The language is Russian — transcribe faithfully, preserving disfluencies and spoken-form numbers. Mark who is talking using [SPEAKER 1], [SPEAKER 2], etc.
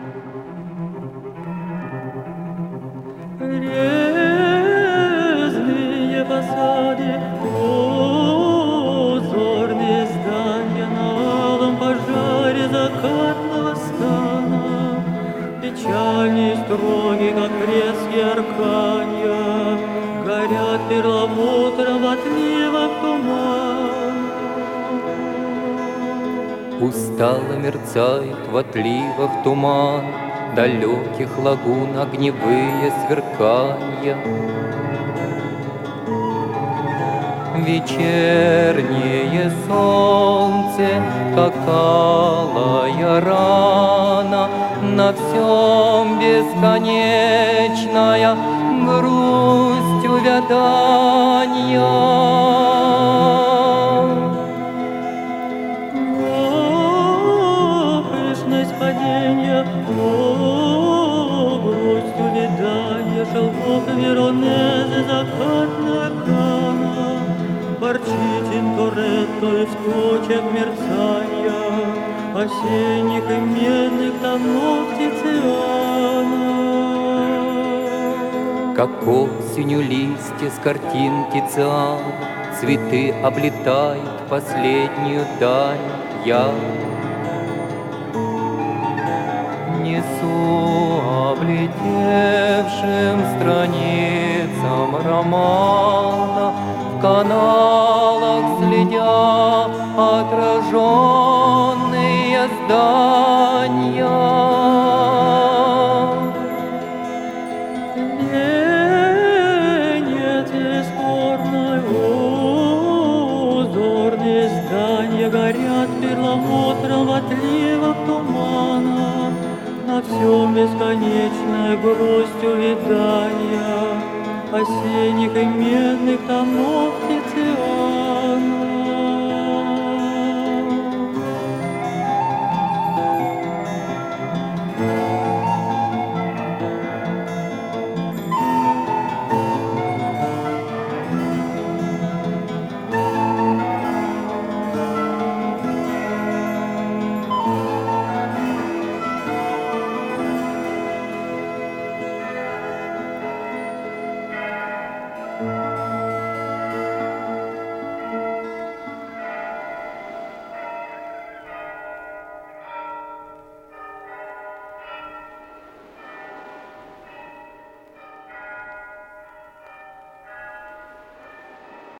[SPEAKER 1] Резные фасады, узорные здания на алом пожаре закатного стана, печальные строги, как фрески Арканья, горят перламутром в отливах туман.
[SPEAKER 2] Устало мерцает в отливах туман, далеких лагун огневые сверканья. Вечернее солнце, как алая рана, на всем бесконечная грусть увяданья.
[SPEAKER 1] Падения, о, грусть увядания, шелков Веронезы, закатная кана, борчит Тинторетто из кочек мерцания, осенних и медных тонов Тициана.
[SPEAKER 2] Как осенью листья с картин Тициана, цветы облетают последнюю даль. Я несу облетевшим страницам романа, в каналах следя отраженные здания.
[SPEAKER 1] Венец бесспорной, узорные здания горят перламутром в отливах тумана. На всем бесконечная грусть увядания, осенних и медных тонов